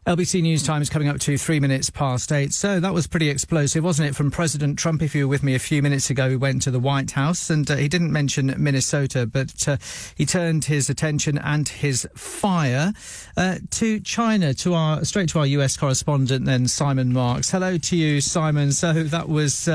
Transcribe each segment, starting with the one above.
LBC News Time is coming up to 3 minutes past 8. So that was pretty explosive, wasn't it, from President Trump? If you were with me a few minutes ago, he went to the White House and he didn't mention Minnesota, but he turned his attention and his fire to China, straight to our US correspondent then, Simon Marks. Hello to you, Simon. So that was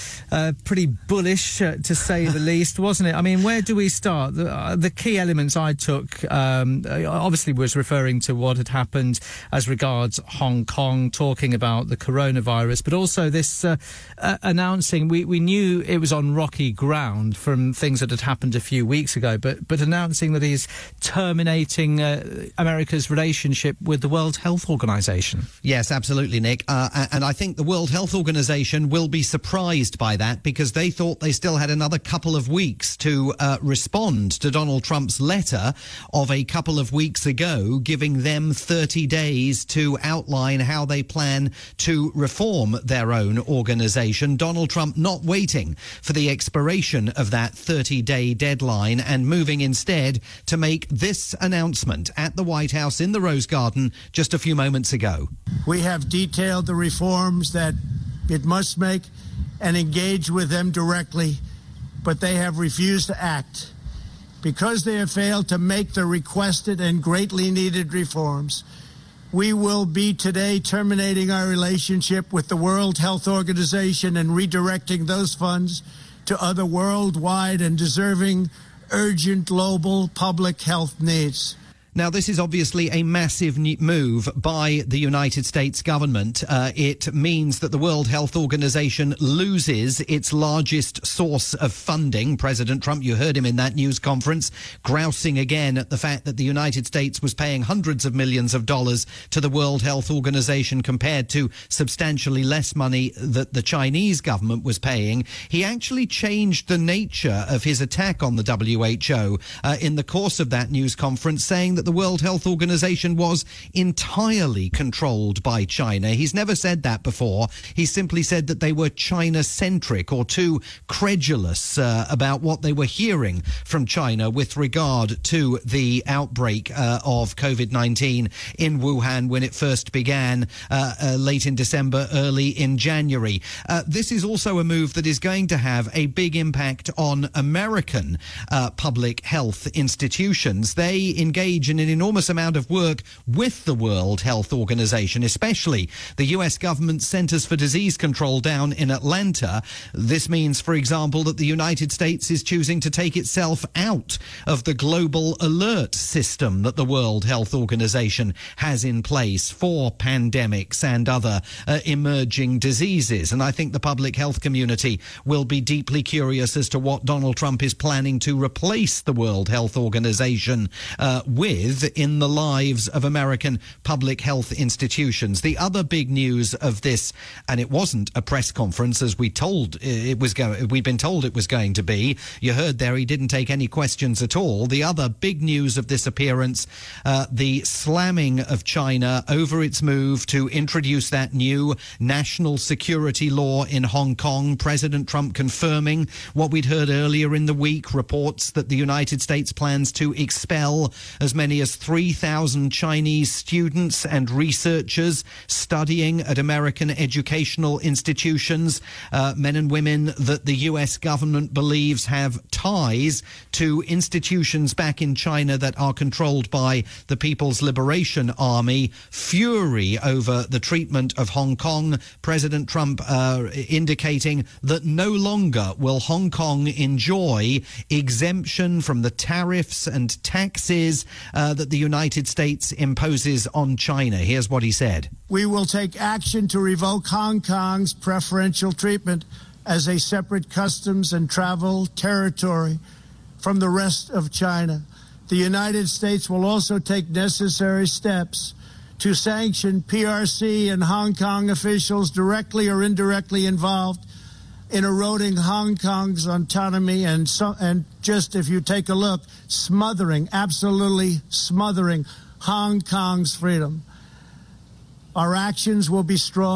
pretty bullish, to say the least, wasn't it? I mean, where do we start? The key elements I took obviously was referring to what had happened as regards Hong Kong, talking about the coronavirus, but also this announcing, we knew it was on rocky ground from things that had happened a few weeks ago, but announcing that he's terminating America's relationship with the World Health Organization. Yes, absolutely, Nick. And I think the World Health Organization will be surprised by that, because they thought they still had another couple of weeks to respond to Donald Trump's letter of a couple of weeks ago, giving them 30 days to outline how they plan to reform their own organization. Donald Trump not waiting for the expiration of that 30-day deadline and moving instead to make this announcement at the White House in the Rose Garden just a few moments ago. We have detailed the reforms that it must make and engage with them directly, but they have refused to act. Because they have failed to make the requested and greatly needed reforms, we will be today terminating our relationship with the World Health Organization and redirecting those funds to other worldwide and deserving urgent global public health needs. Now, this is obviously a massive move by the United States government. It means that the World Health Organization loses its largest source of funding. President Trump, you heard him in that news conference, grousing again at the fact that the United States was paying hundreds of millions of dollars to the World Health Organization compared to substantially less money that the Chinese government was paying. He actually changed the nature of his attack on the WHO in the course of that news conference, saying that the World Health Organization was entirely controlled by China. He's never said that before. He simply said that they were China-centric or too credulous about what they were hearing from China with regard to the outbreak of COVID-19 in Wuhan when it first began late in December, early in January. This is also a move that is going to have a big impact on American public health institutions. They engage in an enormous amount of work with the World Health Organization, especially the US government Centers for Disease Control down in Atlanta. This means, for example, that the United States is choosing to take itself out of the global alert system that the World Health Organization has in place for pandemics and other emerging diseases. And I think the public health community will be deeply curious as to what Donald Trump is planning to replace the World Health Organization with in the lives of American public health institutions. The other big news of this, and it wasn't a press conference as we'd been told it was going to be. You heard there he didn't take any questions at all. The other big news of this appearance, the slamming of China over its move to introduce that new national security law in Hong Kong. President Trump confirming what we'd heard earlier in the week, reports that the United States plans to expel as many as 3,000 Chinese students and researchers studying at American educational institutions, men and women that the US government believes have ties to institutions back in China that are controlled by the People's Liberation Army. Fury over the treatment of Hong Kong. President Trump indicating that no longer will Hong Kong enjoy exemption from the tariffs and taxes that the United States imposes on China. Here's what he said. We will take action to revoke Hong Kong's preferential treatment as a separate customs and travel territory from the rest of China. The United States will also take necessary steps to sanction PRC and Hong Kong officials directly or indirectly involved in eroding Hong Kong's autonomy and just, if you take a look, absolutely smothering Hong Kong's freedom. Our actions will be strong,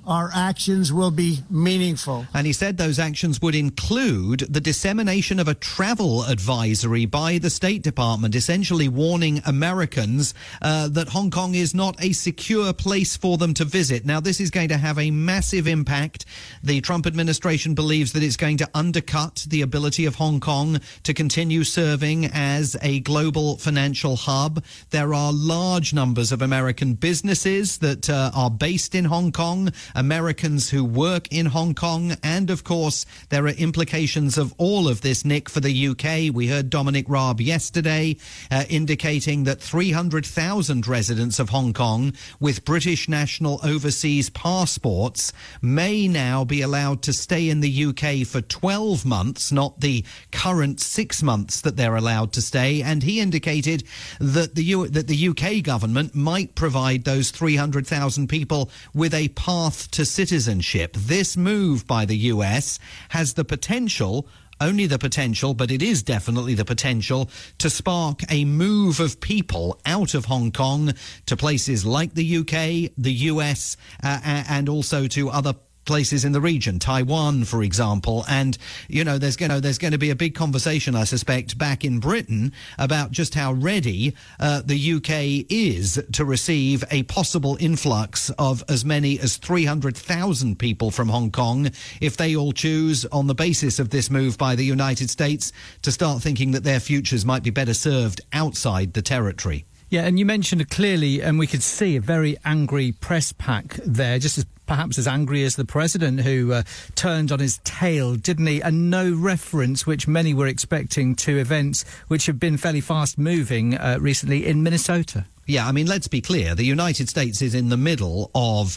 our actions will be meaningful. And he said those actions would include the dissemination of a travel advisory by the State Department, essentially warning Americans that Hong Kong is not a secure place for them to visit. Now, this is going to have a massive impact. The Trump administration believes that it's going to undercut the ability of Hong Kong to continue serving as a global financial hub. There are large numbers of American businesses that are based in Hong Kong, Americans who work in Hong Kong, and of course there are implications of all of this, Nick, for the UK. We heard Dominic Raab yesterday indicating that 300,000 residents of Hong Kong with British national overseas passports may now be allowed to stay in the UK for 12 months, not the current 6 months that they're allowed to stay. And he indicated that the UK government might provide those 300,000 people with a path to citizenship. This move by the US has the potential, only the potential, but it is definitely the potential, to spark a move of people out of Hong Kong to places like the UK, the US, and also to other places in the region, Taiwan, for example. And, you know, there's going to be a big conversation, I suspect, back in Britain about just how ready the UK is to receive a possible influx of as many as 300,000 people from Hong Kong if they all choose, on the basis of this move by the United States, to start thinking that their futures might be better served outside the territory. Yeah, and you mentioned clearly, and we could see a very angry press pack there, just as perhaps as angry as the president, who turned on his tail, didn't he? And no reference, which many were expecting, to events which have been fairly fast-moving recently in Minnesota. Yeah, I mean, let's be clear. The United States is in the middle of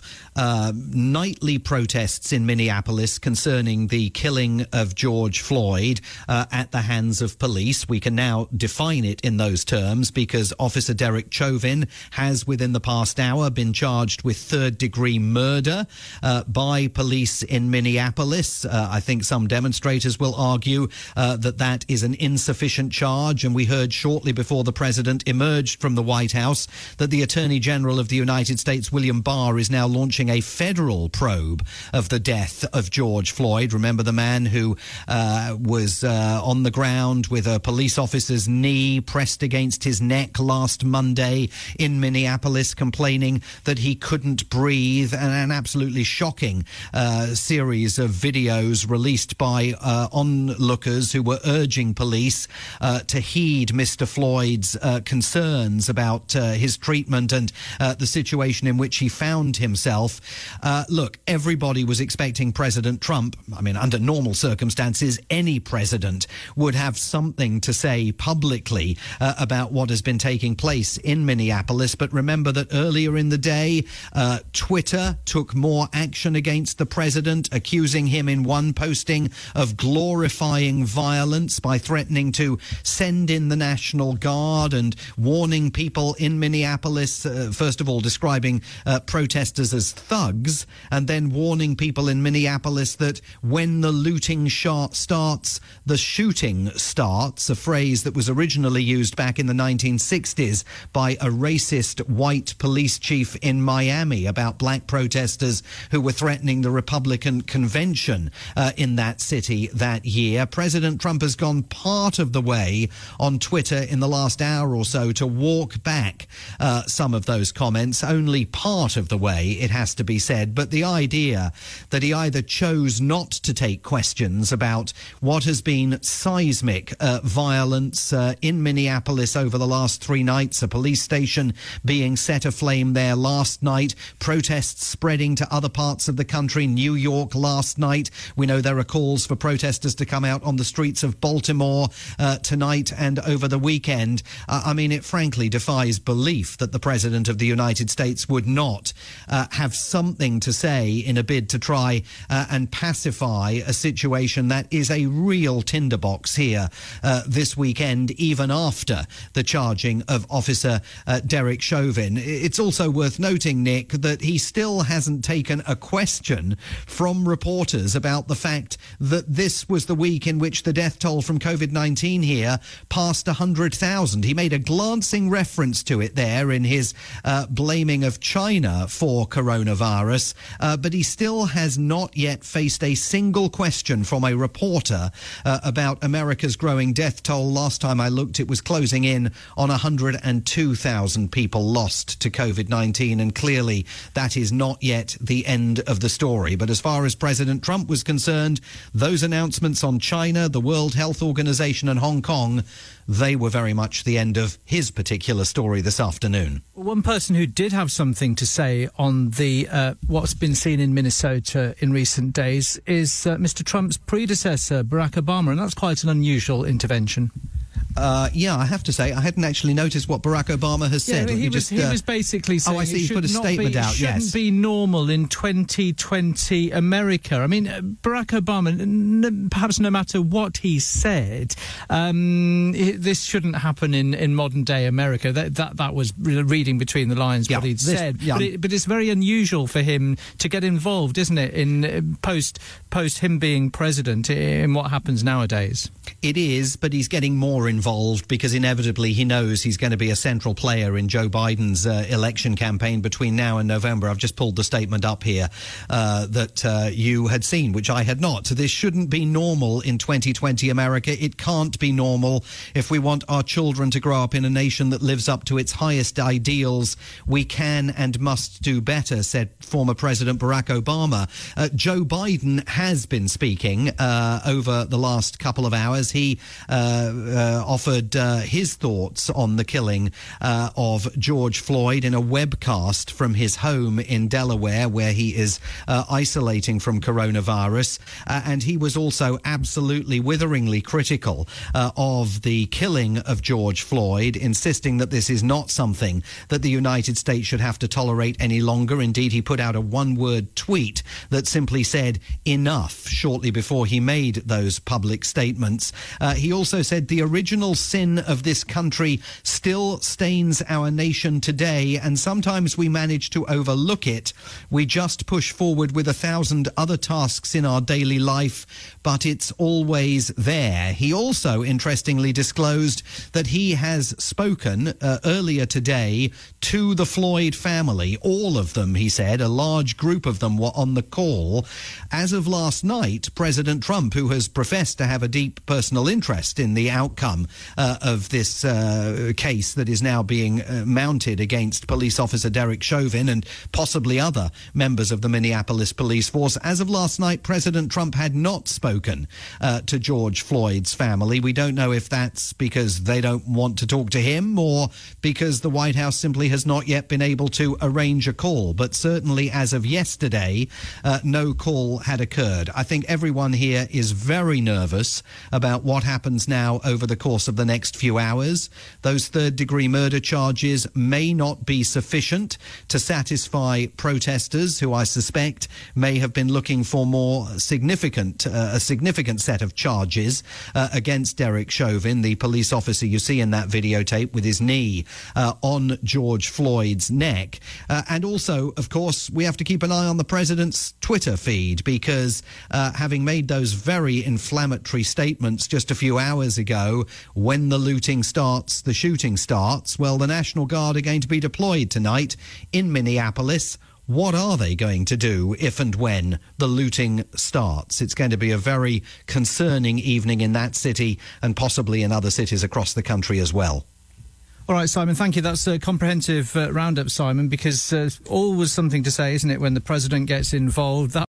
nightly protests in Minneapolis concerning the killing of George Floyd at the hands of police. We can now define it in those terms because Officer Derek Chauvin has, within the past hour, been charged with third-degree murder by police in Minneapolis. I think some demonstrators will argue that is an insufficient charge, and we heard shortly before the president emerged from the White House that the Attorney General of the United States, William Barr, is now launching a federal probe of the death of George Floyd. Remember the man who was on the ground with a police officer's knee pressed against his neck last Monday in Minneapolis, complaining that he couldn't breathe, and an absolutely shocking series of videos released by onlookers who were urging police to heed Mr. Floyd's concerns about his treatment and the situation in which he found himself. Look, everybody was expecting President Trump. I mean, under normal circumstances, any president would have something to say publicly about what has been taking place in Minneapolis. But remember that earlier in the day, Twitter took more action against the president, accusing him in one posting of glorifying violence by threatening to send in the National Guard and warning people in Minneapolis, first of all describing protesters as thugs, and then warning people in Minneapolis that when the looting starts, the shooting starts, a phrase that was originally used back in the 1960s by a racist white police chief in Miami about black protesters who were threatening the Republican convention in that city that year. President Trump has gone part of the way on Twitter in the last hour or so to walk back some of those comments, only part of the way, it has to be said. But the idea that he either chose not to take questions about what has been seismic violence in Minneapolis over the last 3 nights, a police station being set aflame there last night, protests spreading to other parts of the country, New York last night. We know there are calls for protesters to come out on the streets of Baltimore tonight and over the weekend. I mean, it frankly defies belief that the President of the United States would not have something to say in a bid to try and pacify a situation that is a real tinderbox here this weekend, even after the charging of Officer Derek Chauvin. It's also worth noting, Nick, that he still hasn't taken a question from reporters about the fact that this was the week in which the death toll from COVID-19 here passed 100,000. He made a glancing reference to it there in his blaming of China for coronavirus, but he still has not yet faced a single question from a reporter about America's growing death toll. Last time I looked, it was closing in on 102,000 people lost to COVID-19, and clearly that is not yet the end of the story. But as far as President Trump was concerned, those announcements on China, the World Health Organization and Hong Kong, they were very much the end of his particular story this afternoon. One person who did have something to say on the what's been seen in Minnesota in recent days is Mr. Trump's predecessor, Barack Obama, and that's quite an unusual intervention. Yeah, I have to say, I hadn't actually noticed what Barack Obama has said. He was basically saying, oh, I see, he put a statement out, yes. It shouldn't be normal in 2020 America. I mean, Barack Obama, perhaps no matter what he said, this shouldn't happen in modern-day America. That was reading between the lines what he'd said. Yeah. But it's very unusual for him to get involved, isn't it, in post him being president, in what happens nowadays. It is, but he's getting more involved because inevitably he knows he's going to be a central player in Joe Biden's election campaign between now and November. I've just pulled the statement up here that you had seen, which I had not. This shouldn't be normal in 2020 America. It can't be normal. If we want our children to grow up in a nation that lives up to its highest ideals, we can and must do better, said former President Barack Obama. Joe Biden has been speaking over the last couple of hours. He offered his thoughts on the killing of George Floyd in a webcast from his home in Delaware, where he is isolating from coronavirus. And he was also absolutely witheringly critical of the killing of George Floyd, insisting that this is not something that the United States should have to tolerate any longer. Indeed, he put out a one-word tweet that simply said enough shortly before he made those public statements. He also said the original sin of this country still stains our nation today, and sometimes we manage to overlook it. We just push forward with 1,000 other tasks in our daily life, but it's always there. He also, interestingly, disclosed that he has spoken earlier today to the Floyd family. All of them, he said, a large group of them were on the call. As of last night, President Trump, who has professed to have a deep personal interest in the outcome of this case that is now being mounted against police officer Derek Chauvin and possibly other members of the Minneapolis police force. As of last night, President Trump had not spoken to George Floyd's family. We don't know if that's because they don't want to talk to him or because the White House simply has not yet been able to arrange a call. But certainly as of yesterday, no call had occurred. I think everyone here is very nervous about what happens now over the course of the next few hours. Those third-degree murder charges may not be sufficient to satisfy protesters who I suspect may have been looking for more significant, a significant set of charges against Derek Chauvin, the police officer you see in that videotape with his knee on George Floyd's neck. And also, of course, we have to keep an eye on the president's Twitter feed because having made those very inflammatory statements just a few hours ago, when the looting starts, the shooting starts, well, the National Guard are going to be deployed tonight in Minneapolis. What are they going to do if and when the looting starts? It's going to be a very concerning evening in that city and possibly in other cities across the country as well. All right, Simon, thank you. That's a comprehensive roundup, Simon, because always something to say, isn't it, when the president gets involved. That